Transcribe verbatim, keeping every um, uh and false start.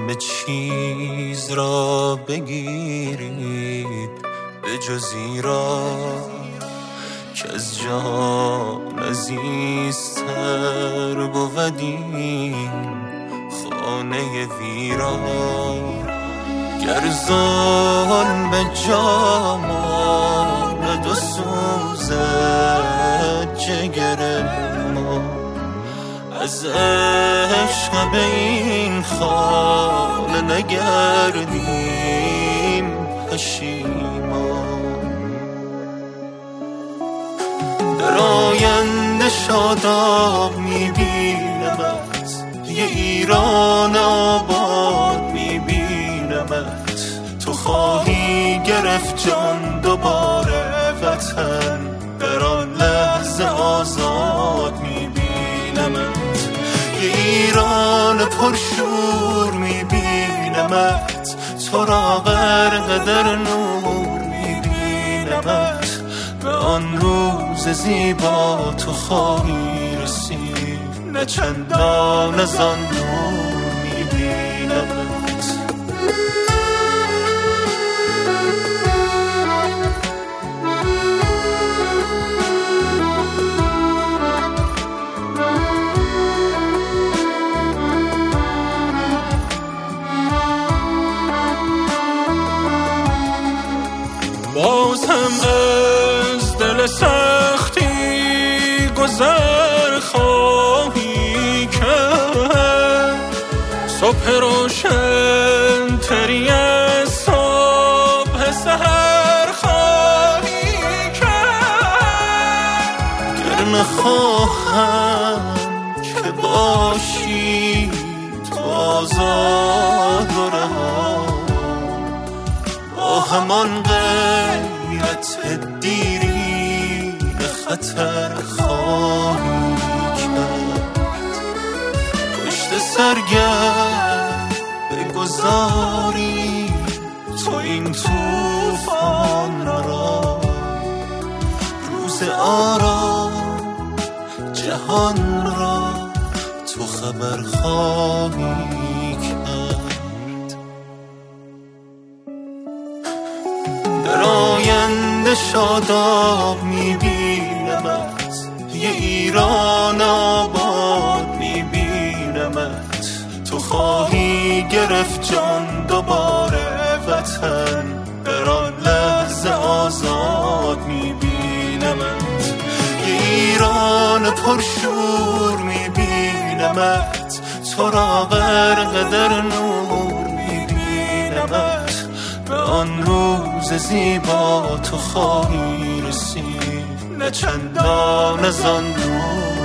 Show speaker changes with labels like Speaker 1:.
Speaker 1: همه چیز را بگیرید به جز ایران که از جهان عزیزتر بود این خانه ویران. گر ظلم به جا ماند و سوزد جگر ما، از عشق به این خانه نگردیم پشیمان. در آینده شاداب میبینمت، یه ایران آباد میبینمت. تو خواهی گرفت جان دوباره وطن، در آن لحظه آزاد میبینمت. یه ایران پرشور میبینمت، تو را غرق در نور میبینمت. به آن روز زیبا تو خواهی رسید، نه چندان از آن دور میبینمت. باز هم از دل سختی گذر خواهی کرد، صبح روشن تری از صبح سحر خواهی کرد. گر نخواهم که باشی تو آزاد و رها، با همان غیرت دیرین خطر خواهی کرد. پشت سرگرد بگذاری تو این توفان را، روز آرام جهان را تو خبر خواهی کرد. در آینده شاداب میبینمت، یه ایران آباد میبینمت. تو خواهی گرفت جان دوباره وطن، در آن لحظه آزاد میبینمت. یه ایران پرشور میبینمت، تو را غرق در نور میبینمت. به آن روز زیبا تو خواهی رسید، نه چندان از آن دور